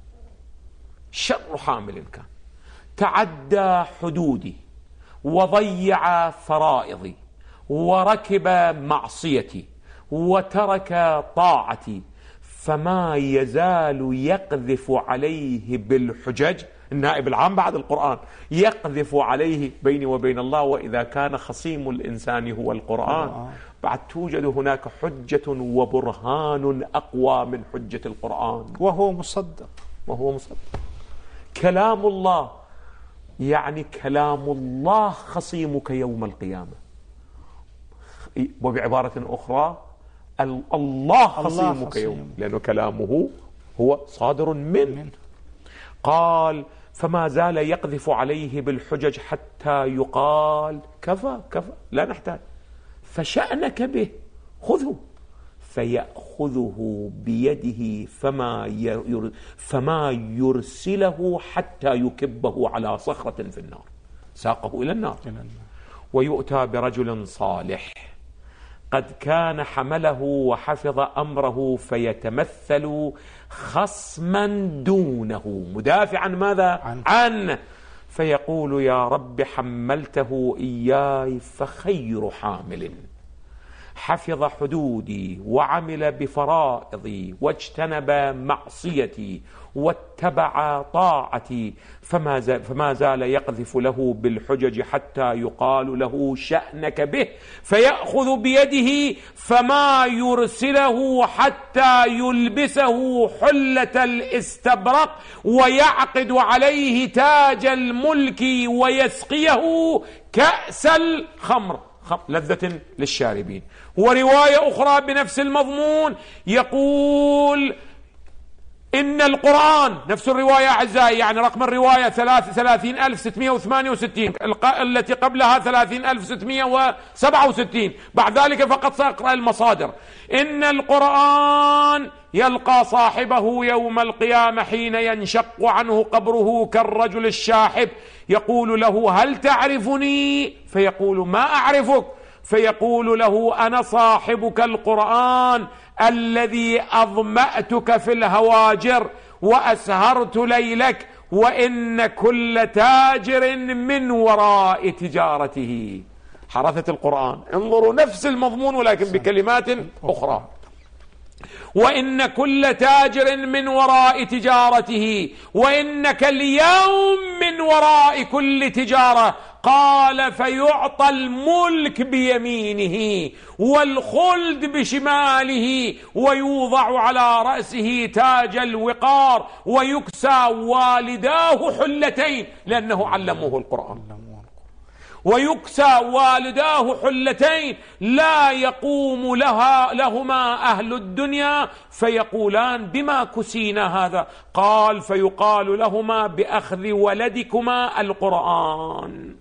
شر حامل كان، تعدى حدودي وضيع فرائضي وركب معصيتي وترك طاعتي، فما يزال يقذف عليه بالحجج. النائب العام بعد القرآن يقذف عليه بيني وبين الله، وإذا كان خصيم الإنسان هو القرآن بعد توجد هناك حجة وبرهان أقوى من حجة القرآن،
وهو مصدق،
وهو مصدق كلام الله، يعني كلام الله خصيمك يوم القيامة. وبعبارة أخرى الله خصيمك يوم، لأنه كلامه هو صادر منه. قال: فما زال يقذف عليه بالحجج حتى يقال: كفى كفى لا نحتاج، فشأنك به خذه. فيأخذه بيده فما ير فما يرسله حتى يكبه على صخرة في النار، ساقه إلى النار. ويؤتى برجل صالح قد كان حمله وحفظ أمره، فيتمثل خصما دونه، مدافعا ماذا؟ عنه, عنه. فيقول: يا رب حملته إياي فخير حامل، حفظ حدودي وعمل بفرائضي واجتنب معصيتي واتبع طاعتي فما زال, فما زال يقذف له بالحجج حتى يقال له شأنك به، فيأخذ بيده فما يرسله حتى يلبسه حلة الاستبرق ويعقد عليه تاج الملك ويسقيه كأس الخمر لذة للشاربين. ورواية أخرى بنفس المضمون يقول إن القرآن، نفس الرواية أعزائي، يعني رقم الرواية ثلاثين ألف وستمائة وثمانية وستين، التي قبلها ثلاثين ألف وستمائة وسبعة وستين، بعد ذلك فقط سأقرأ المصادر. إن القرآن يلقى صاحبه يوم القيامة حين ينشق عنه قبره كالرجل الشاحب، يقول له هل تعرفني؟ فيقول ما أعرفك، فيقول له أنا صاحبك القرآن الذي أظمأتك في الهواجر وأسهرت ليلك، وإن كل تاجر من وراء تجارته. حرثة القرآن، انظروا نفس المضمون ولكن بكلمات أخرى. وإن كل تاجر من وراء تجارته، وإنك اليوم من وراء كل تجارة. قال فيعطى الملك بيمينه والخلد بشماله ويوضع على رأسه تاج الوقار ويكسى والداه حلتين لأنه علموه القرآن، ويكسى والداه حلتين لا يقوم لها لهما أهل الدنيا فيقولان بما كسينا هذا؟ قال فيقال لهما بأخذ ولدكما القرآن.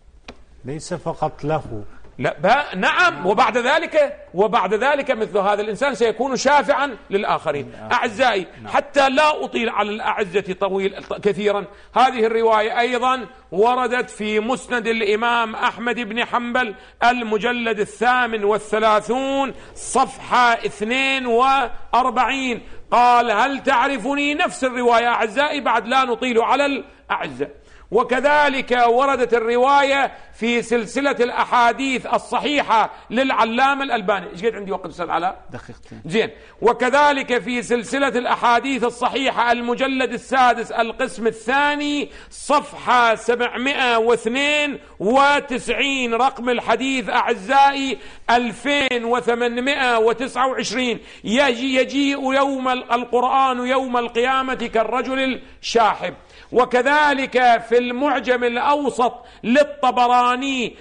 ليس فقط له،
لا نعم، وبعد ذلك وبعد ذلك مثل هذا الإنسان سيكون شافعا للآخرين. أعزائي حتى لا أطيل على الأعزة طويل كثيرا، هذه الرواية أيضا وردت في مسند الإمام أحمد بن حنبل المجلد الثامن والثلاثون صفحة اثنين وأربعين. قال هل تعرفني؟ نفس الرواية أعزائي، بعد لا نطيل على الأعزة. وكذلك وردت الرواية في سلسلة الأحاديث الصحيحة للعلامة الألباني. ايش قد عندي وقت أستاذ علاء؟
دقيقتين.
زين. وكذلك في سلسلة الأحاديث الصحيحة المجلد السادس القسم الثاني صفحة سبعمائة واثنين وتسعين رقم الحديث أعزائي ألفين وثمانمائة وتسعة وعشرين. يجي يجيء يوم القرآن يوم القيامة كالرجل الشاحب. وكذلك في المعجم الأوسط للطبراني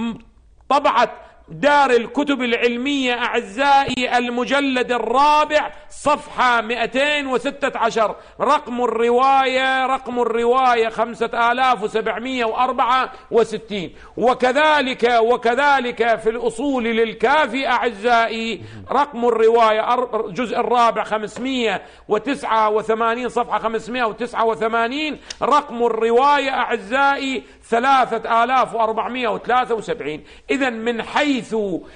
طبعة دار الكتب العلمية أعزائي المجلد الرابع صفحة مئتين وستة عشر رقم الرواية رقم الرواية خمسة آلاف وسبعمائة وأربعة وستين. وكذلك وكذلك في الأصول للكافي أعزائي رقم الرواية الجزء الرابع خمسمائة وتسعة وثمانين صفحة خمسمائة وتسعة وثمانين رقم الرواية أعزائي ثلاثة آلاف وأربعمائة وثلاثة وسبعين. إذن من حيث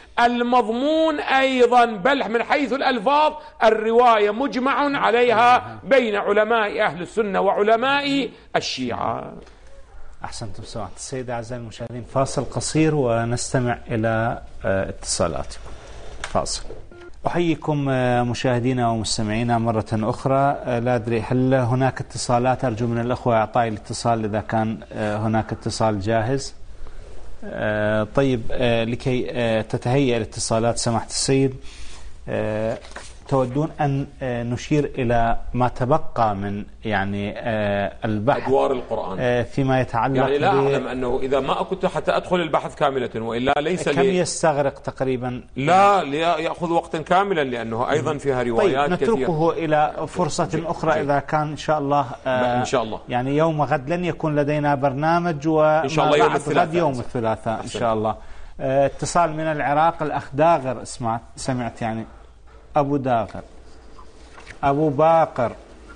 المضمون أيضا بل من حيث الألفاظ الرواية مجمع عليها بين علماء أهل السنة وعلماء الشيعة.
أحسنتم سماحة السيد. أعزائي المشاهدين فاصل قصير ونستمع إلى اتصالاتكم. فاصل. أحييكم مشاهدينا ومستمعينا مرة أخرى. لا أدري هل هناك اتصالات؟ أرجو من الأخوة إعطائي الاتصال إذا كان هناك اتصال جاهز. طيب لكي تتهيأ الاتصالات سماحة السيد تودون أن نشير إلى ما تبقى من يعني البحث
أدوار القرآن
فيما يتعلق
يعني لا أعلم أنه إذا ما كنت حتى أدخل البحث كاملة وإلا ليس
كم لي يستغرق تقريبا؟
لا يأخذ وقتا كاملا لأنه أيضا فيها روايات
طيب
كثيرة.
نتركه إلى فرصة جي أخرى جي. إذا كان إن شاء الله
إن شاء الله
يعني يوم غد لن يكون لدينا برنامج وإن
شاء الله يوم
الثلاثاء يوم الثلاثاء إن شاء الله. اتصال من العراق الأخ داغر سمعت سمعت يعني أبو داغر أبو باقر.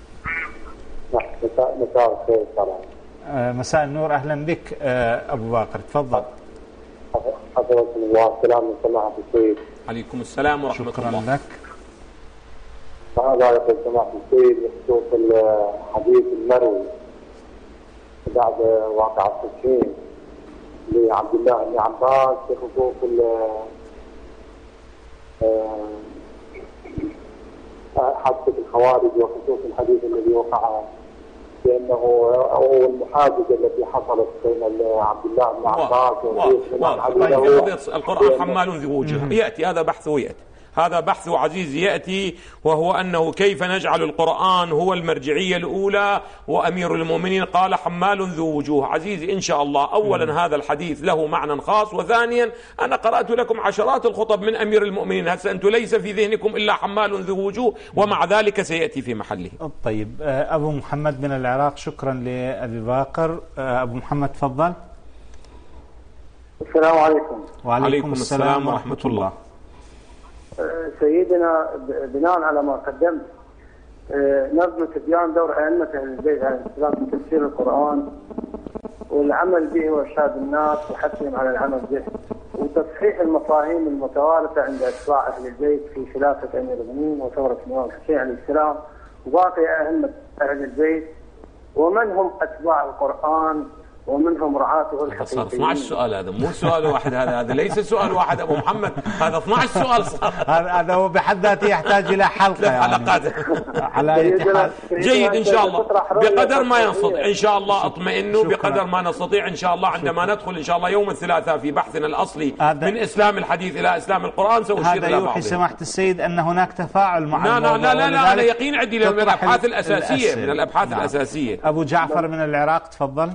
مساء الخير.
مساء النور، أهلا بك أبو باقر، تفضل.
حفظكم الله. السلام من سماحة السيد.
عليكم السلام ورحمة
شكرا
الله.
شكرا لك.
هذا يقول سماحة السيد بخصوص الحديث المروي بعد واقع التسخين لعبد الله بن عباس بخصوص حادثة الخوارج وخصوص الحديث الذي وقع بأنه هو المحادثة التي حصلت بين عبد الله بن عباس
وقضية القرآن حمال ذو وجه يأتي هذا بحثه يأتي هذا بحث عزيز يأتي، وهو أنه كيف نجعل القرآن هو المرجعية الأولى وأمير المؤمنين، قال حمال ذو وجوه. عزيزي إن شاء الله أولا هذا الحديث له معنى خاص، وثانيا أنا قرأت لكم عشرات الخطب من أمير المؤمنين، هسه أنتم ليس في ذهنكم إلا حمال ذو وجوه، ومع ذلك سيأتي في محله.
طيب أبو محمد من العراق، شكرا لأبي باقر. أبو محمد تفضل.
السلام عليكم.
وعليكم السلام ورحمة الله.
سيدنا بناء على ما قدمت نظم تبيان دور أئمة أهل البيت عليه السلام في تفسير القرآن والعمل به وإرشاد الناس وحثهم على العمل به وتصحيح المفاهيم المتوارثة عند أتباع أهل البيت في خلافة أمير المؤمنين وثورة الإمام الحسين عليه السلام وباقي أئمة أهل البيت ومن هم أتباع القرآن ومنهم رعاته الحقيقيين.
اثني عشر سؤال، هذا مو سؤال واحد، هذا هذا ليس سؤال واحد أبو محمد، هذا اثني عشر سؤال صار.
هذا هو بحد ذاته يحتاج إلى حلقة يعني.
حلقات.
على
جيد إن شاء الله بقدر ما ينستطيع إن شاء الله اطمئنوا بقدر ما نستطيع إن شاء الله عندما ندخل إن شاء الله يوم الثلاثاء في بحثنا الأصلي من إسلام الحديث إلى إسلام القرآن سأشير إلى بعضه.
هذا يوحي سماحة السيد أن هناك تفاعل مع
لا لا لا لا, لا أنا يقين عندي من الأبحاث الأساسية من الأبحاث
نعم.
الأساسية.
أبو جعفر من العراق تفضل.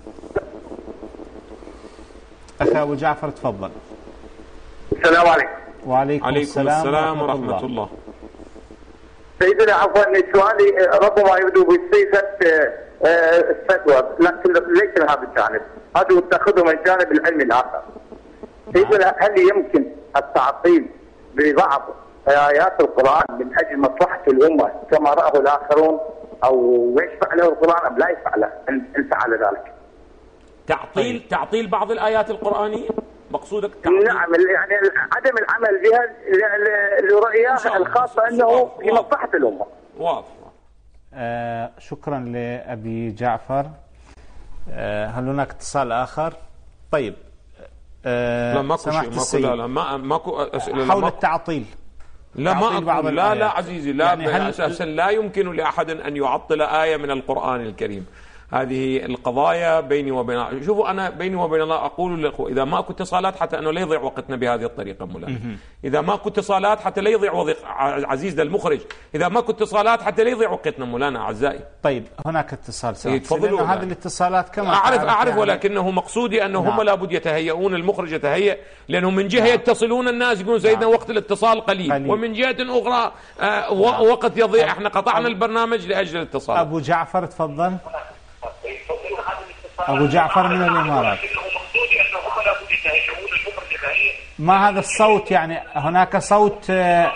أخي أبو جعفر تفضل.
السلام عليكم.
وعليكم
عليكم
السلام,
السلام ورحمة, ورحمة الله. الله.
سيدنا عفوا سؤالي ربما يبدو بصيغة الفتوى لكن ليس من هذا الجانب، هذا تأخذه من الجانب العلمي الآخر. سيدنا هل يمكن التعطيل ببعض آيات القرآن من أجل مصلحة الأمة كما رأه الآخرون، أو يشفع له القرآن أم لا يشفع له إن فعل ذلك؟
تعطيل تعطيل بعض الآيات القرآنية مقصودك تعطيل؟
نعم، يعني عدم العمل بها لرؤياها الخاصة أنه في مصلحة الأمة.
واضح.
آه شكرا لأبي جعفر. آه هل هناك اتصال آخر؟ طيب
آه لا ماكو شيء ماكو لا لا ما ماكو
أسئلة حول التعطيل.
لا ما أقول لا لا عزيزي لا يعني أساسا لا يمكن لأحد أن يعطل آية من القرآن الكريم. هذه القضايا بيني وبين الله. شوفوا أنا بيني وبين الله أقول للأخوة إذا ماكو اتصالات حتى أنه لا يضيع وقتنا بهذه الطريقة مولانا، إذا ماكو اتصالات حتى لا يضيع وضيق عزيز للمخرج، إذا ماكو اتصالات حتى لا يضيع وقتنا مولانا أعزائي.
طيب هناك اتصال
تفضلوا.
هذه الاتصالات كما
أعرف أعرف ولكنه مقصودي أنه هم لابد يتهيئون، المخرج يتهيئ، لأنه من جهة يتصلون الناس يقولون سيدنا وقت الاتصال قليل, قليل. ومن جهة أخرى آه وقت يضيع، احنا قطعنا البرنامج لأجل الاتصال.
أبو جعفر تفضل. أبو جعفر من الإمارات. ما هذا الصوت؟ يعني هناك صوت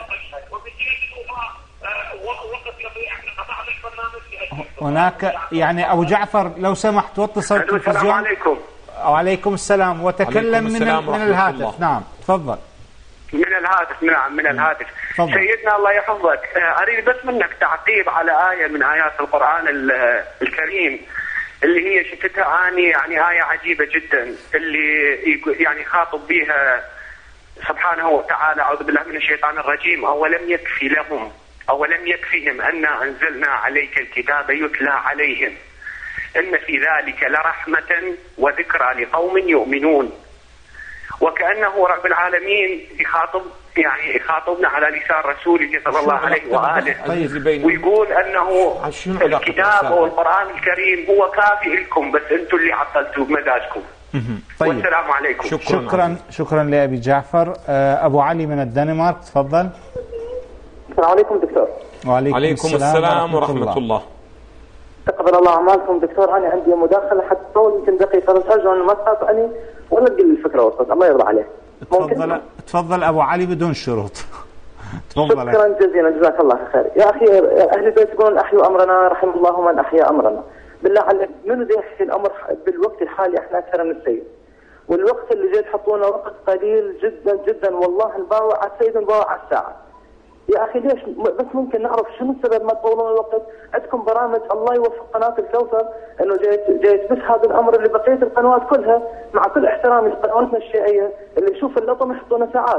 هناك يعني أبو جعفر لو سمحت وطي صوت التلفزيون.
السلام عليكم.
وعليكم السلام وتكلم من من الهاتف. نعم تفضل.
من الهاتف. نعم من الهاتف. فضل. سيدنا الله يحفظك، أريد بس منك تعقيب على آية من آيات القرآن الكريم اللي هي شفتها أني يعني آية عجيبة جدا، اللي يعني خاطب بها سبحانه وتعالى أعوذ بالله من الشيطان الرجيم: أولم يكفي لهم أولم يكفيهم أنا أنزلنا عليك الكتاب يتلى عليهم إن في ذلك لرحمة وذكرى لقوم يؤمنون. وكأنه رب العالمين يخاطب يعني يخاطبنا على لسان رسوله صلى الله عليه وآله، ويقول أنه الكتاب والقرآن الكريم هو كافي لكم، بس أنتم اللي عطلتوا بمزاجكم. طيب. والسلام عليكم.
شكرا شكرا, شكرا لأبي جعفر. أبو علي من الدنمارك تفضل.
السلام عليكم دكتور.
وعليكم
السلام, السلام ورحمة, ورحمة الله. الله.
تقبل الله أعمالكم دكتور. أنا عندي مداخلة حتى طول يمكن دقيقة، بس أرجو أن ما تقاطعني ولا تقل الفكرة وسط. الله يرضى عليك.
تفضل تفضل أبو علي بدون شروط. تفضل.
شكرا جزيلا جزاك الله خير. يا أخي أهل البيت يقولون أحيوا أمرنا رحم الله من أحيا أمرنا. بالله عليك منو ذي يحيي الأمر بالوقت الحالي؟ إحنا أكثر من السيد، والوقت اللي جاي تحطونه وقت قليل جدا جدا، والله نباوع على السيد نباوع على الساعة. يا أخي ليش بس ممكن نعرف شنو السبب ما تطولون الوقت؟ عندكم برامج الله يوفق قناة الكوثر إنه جاي جاي تبث هذا الأمر اللي بقية القنوات كلها، مع كل احترامي لقنواتنا الشيعية اللي يشوف اللطم يحطونه ساعات.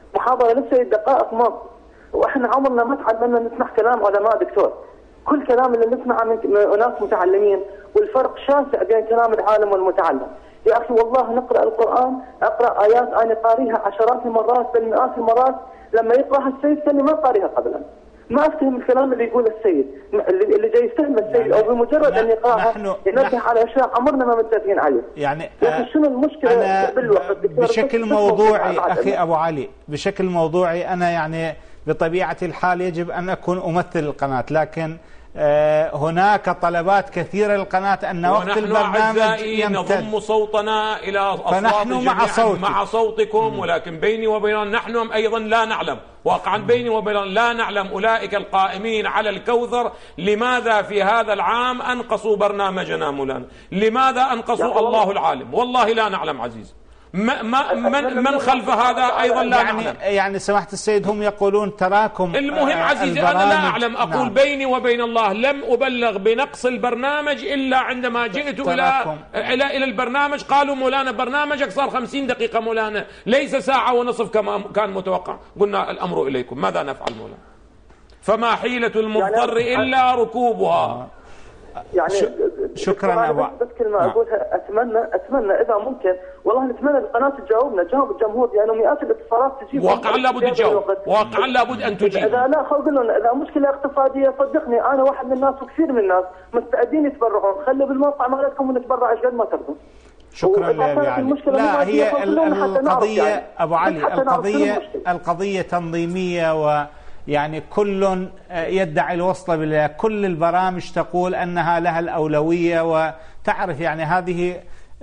محاضرة للسيد دقائق ماضي، واحنا عمرنا ما تعلمنا نسمع كلام علماء دكتور. كل كلام اللي نسمعه من ناس متعلمين، والفرق شاسع بين كلام العالم والمتعلم. يا اخي والله نقرا القران، اقرا ايات انا قاريها عشرات المرات بل مئات المرات، لما يقراها السيد كاني ما قاريها قبلا. ما افتهم الكلام اللي يقوله السيد، اللي جاي يفتهم السيد يعني او بمجرد ان يقراها ينبه على اشياء عمرنا ما منتبهين عليه.
يعني
يا اخي شنو المشكله بالوقت؟
بشكل موضوعي اخي ابو علي، بشكل موضوعي انا يعني بطبيعه الحال يجب ان اكون امثل القناه، لكن هناك طلبات كثيرة للقناة أن وقت البرنامج يمتد.
نضم صوتنا إلى أصوات
مع, صوت.
مع صوتكم، ولكن بيني وبين نحن أيضا لا نعلم واقعا بيني وبين لا نعلم أولئك القائمين على الكوثر لماذا في هذا العام أنقصوا برنامجنا مولانا، لماذا أنقصوا؟ الله العالم، والله لا نعلم عزيز. ما ما من, من خلف هذا أيضا لا
يعني
نعلم.
يعني سماحة السيد هم يقولون تراكم.
المهم عزيزي أنا لا أعلم، أقول نعم. بيني وبين الله لم أبلغ بنقص البرنامج إلا عندما جئت إلى إلى إلى البرنامج قالوا مولانا برنامجك صار خمسين دقيقة مولانا، ليس ساعة ونصف كما كان متوقع. قلنا الأمر إليكم، ماذا نفعل مولانا؟ فما حيلة المضطر إلا ركوبها.
يعني
شكرا أبو.
بس كلمة أقولها، أتمنى أتمنى إذا ممكن والله نتمنى القناة تجاوبنا، جاوب الجمهور، لأنه يعني مئات الاتصالات تجيب.
واقعا لابد تجاوب، واقعا لابد أن تجيب.
إذا لا خلق لنا، إذا مشكلة اقتصادية صدقني أنا واحد من الناس وكثير من الناس مستعدين يتبرعون، خلوا بالموقع مالتكم ونتبرع قد ما ترضون.
شكرا يا أبو علي. لا هي القضية يعني. أبو علي القضية القضية تنظيمية، و يعني كل يدعي الوصل بالله، كل البرامج تقول أنها لها الأولوية، وتعرف يعني هذه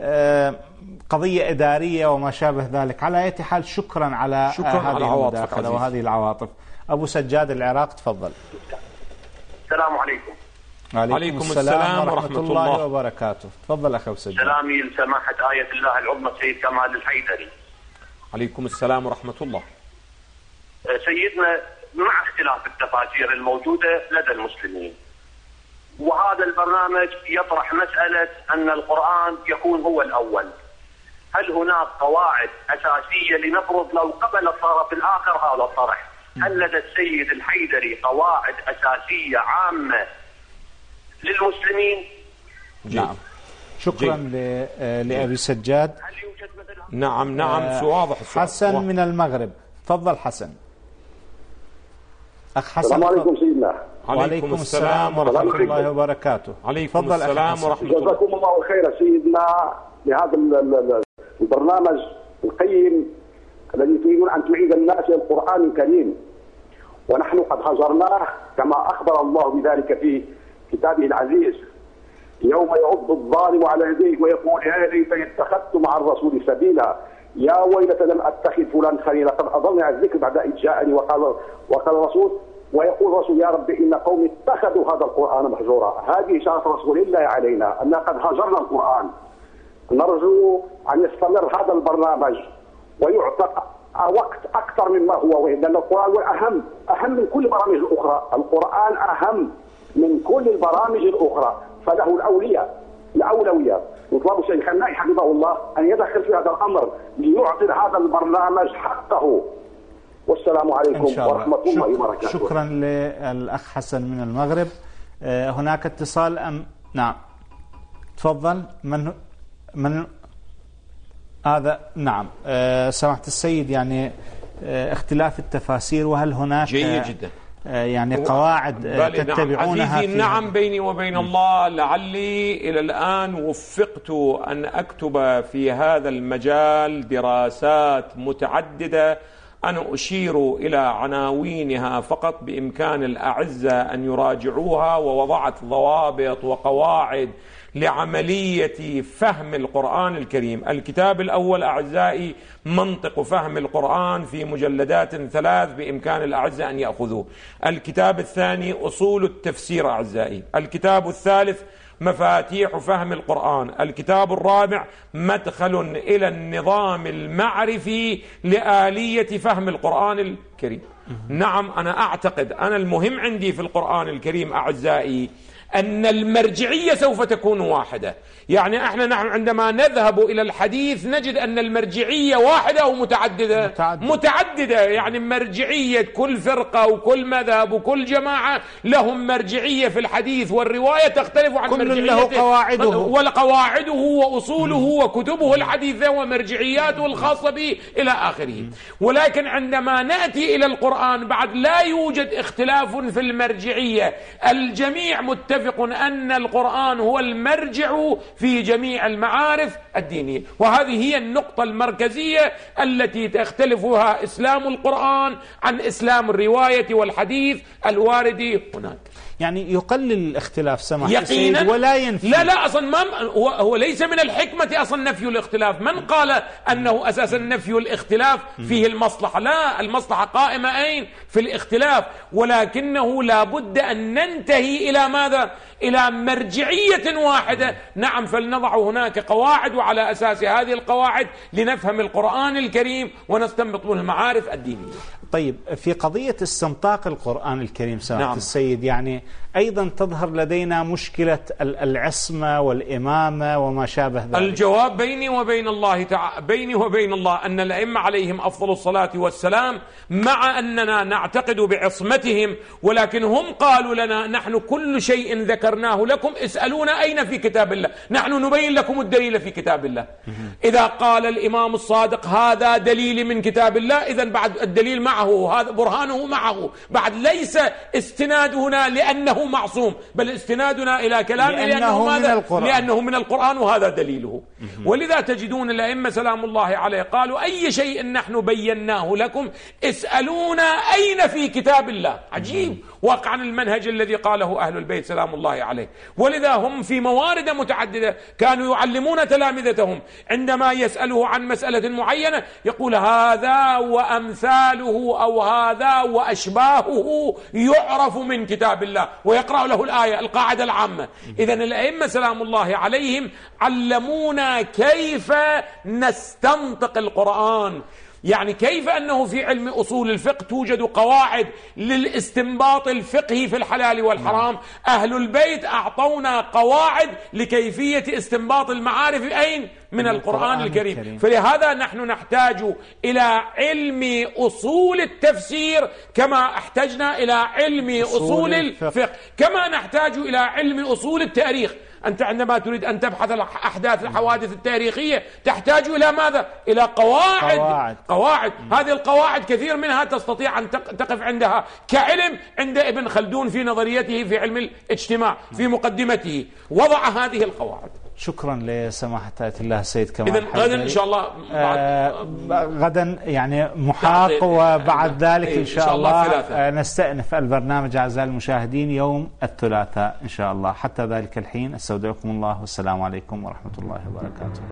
قضية إدارية وما شابه ذلك. على أي حال شكرا على
شكرا
هذه
على
المداخلة وهذه العواطف. أبو سجاد العراق تفضل.
السلام عليكم.
عليكم السلام ورحمة الله وبركاته. تفضل أخي أبو سجاد.
سلامي لسماحة آية الله العظمى السيد كمال الحيدري.
عليكم السلام ورحمة الله.
سيدنا مع اختلاف التفاسير الموجودة لدى المسلمين، وهذا البرنامج يطرح مسألة أن القرآن يكون هو الأول، هل هناك قواعد أساسية لنفرض لو قبل الطرف الآخر هذا الطرح؟ هل لدى السيد الحيدري قواعد أساسية عامة للمسلمين؟
نعم. شكرا لأبي سجاد.
هل يوجد مثل
نعم نعم آه واضح.
حسن من المغرب تفضل. حسن أخ حسن.
السلام عليكم سيدنا.
وعليكم السلام ورحمة الله وبركاته.
عليكم السلام ورحمة الله.
جزاكم الله خيرا سيدنا لهذا البرنامج القيم الذي تريدون أن تعيد الناس إلى القرآن الكريم، ونحن قد هجرناه كما أخبر الله بذلك في كتابه العزيز، يوم يعض الظالم على يديه ويقول يا ليتني اتخذت مع الرسول سبيلا، يا ويلتى لم اتخذ فلان خليلا قد اضلني عن الذكر بعد اذ جاءني، وقال وقال الرسول ويقول الرسول يا رب ان قومي اتخذوا هذا القران مهجورا. هذه اشاره رسول الله علينا ان قد هجرنا القران. نرجو ان يستمر هذا البرنامج ويعطى وقت اكثر مما هو، لان القران هو اهم اهم من كل البرامج الاخرى، القران اهم من كل البرامج الاخرى، فله الاوليه الاولويه. نطلب الشيخ النائي حفظه الله ان يدخل في هذا الامر ليعطي هذا البرنامج حقه. والسلام عليكم ورحمه الله وبركاته.
شكرا للاخ حسن من المغرب. هناك اتصال ام نعم تفضل. من من هذا؟ نعم سماحة السيد، يعني اختلاف التفاسير، وهل هناك
جيد جدا
يعني قواعد تتبعونها؟
عزيزي نعم بيني وبين الله لعلي إلى الآن وفقت أن أكتب في هذا المجال دراسات متعددة، أنا أشير إلى عناوينها فقط، بإمكان الأعزة أن يراجعوها، ووضعت ضوابط وقواعد لعملية فهم القرآن الكريم. الكتاب الأول أعزائي منطق فهم القرآن في مجلدات ثلاث، بإمكان الأعزة أن يأخذوه. الكتاب الثاني أصول التفسير أعزائي. الكتاب الثالث مفاتيح فهم القرآن. الكتاب الرابع مدخل إلى النظام المعرفي لآلية فهم القرآن الكريم. نعم أنا أعتقد أنا المهم عندي في القرآن الكريم أعزائي أن المرجعية سوف تكون واحدة. يعني احنا نحن عندما نذهب إلى الحديث نجد أن المرجعية واحدة أو متعددة؟ متعددة, متعددة. يعني مرجعية كل فرقة وكل مذهب وكل جماعة لهم مرجعية في الحديث والرواية تختلف عن
كل له قواعده
وقواعده وأصوله وكتبه الحديثة ومرجعياته الخاصة به إلى آخره. ولكن عندما نأتي إلى القرآن بعد لا يوجد اختلاف في المرجعية، الجميع متفق أن القرآن هو المرجع في جميع المعارف الدينية. وهذه هي النقطة المركزية التي تختلفها إسلام القرآن عن إسلام الرواية والحديث الوارد هناك.
يعني يقلل الاختلاف سماحة
يقينا
السيد ولا ينفي.
لا لا أصلا ما هو, هو ليس من الحكمة أصلا نفي الاختلاف. من قال أنه أساسا نفي الاختلاف فيه المصلحة؟ لا، المصلحة قائمة أين؟ في الاختلاف. ولكنه لا بد أن ننتهي إلى ماذا؟ إلى مرجعية واحدة. نعم، فلنضع هناك قواعد وعلى أساس هذه القواعد لنفهم القرآن الكريم ونستنبط منه المعارف الدينية.
طيب، في قضية استنطاق القرآن الكريم سماحة
نعم.
السيد، يعني أيضا تظهر لدينا مشكلة العصمة والإمامة وما شابه ذلك.
الجواب بيني وبين الله تعالى، بيني وبين الله أن الأئمة عليهم أفضل الصلاة والسلام مع أننا نعتقد بعصمتهم، ولكن هم قالوا لنا نحن كل شيء ذكرناه لكم اسألونا أين في كتاب الله، نحن نبين لكم الدليل في كتاب الله. إذا قال الإمام الصادق هذا دليل من كتاب الله، إذن بعد الدليل معه، هذا برهانه معه، بعد ليس استنادنا لأنه معصوم، بل استنادنا إلى كلامه لأنه, لأنه, ماذا؟ من لأنه من القرآن وهذا دليله. ولذا تجدون الأئمة سلام الله عليه قالوا أي شيء نحن بيناه لكم اسألونا أين في كتاب الله. عجيب واقعا المنهج الذي قاله أهل البيت سلام الله عليه. ولذا هم في موارد متعددة كانوا يعلمون تلامذتهم عندما يسأله عن مسألة معينة يقول هذا وأمثاله أو هذا وأشباهه يعرف من كتاب الله، ويقرأ له الآية القاعدة العامة. إذن الأئمة سلام الله عليهم علمونا كيف نستنطق القرآن، يعني كيف أنه في علم أصول الفقه توجد قواعد للاستنباط الفقهي في الحلال والحرام. أهل البيت أعطونا قواعد لكيفية استنباط المعارف أين؟ من القرآن الكريم. الكريم. فلهذا نحن نحتاج إلى علم أصول التفسير كما احتجنا إلى علم أصول, أصول الفقه، كما نحتاج إلى علم أصول التاريخ. أنت عندما تريد أن تبحث الأحداث الحوادث التاريخية تحتاج إلى ماذا؟ إلى قواعد قواعد, قواعد. هذه القواعد كثير منها تستطيع أن تقف عندها كعلم عند ابن خلدون في نظريته في علم الاجتماع في مقدمته وضع هذه القواعد.
شكرا لسماحة آية الله السيد كمال.
إذن غدا إن شاء الله
آه غدا يعني محاق، وبعد ذلك إن شاء, إن شاء الله, الله آه نستأنف البرنامج أعزائي المشاهدين يوم الثلاثاء إن شاء الله. حتى ذلك الحين استودعكم الله والسلام عليكم ورحمة الله وبركاته.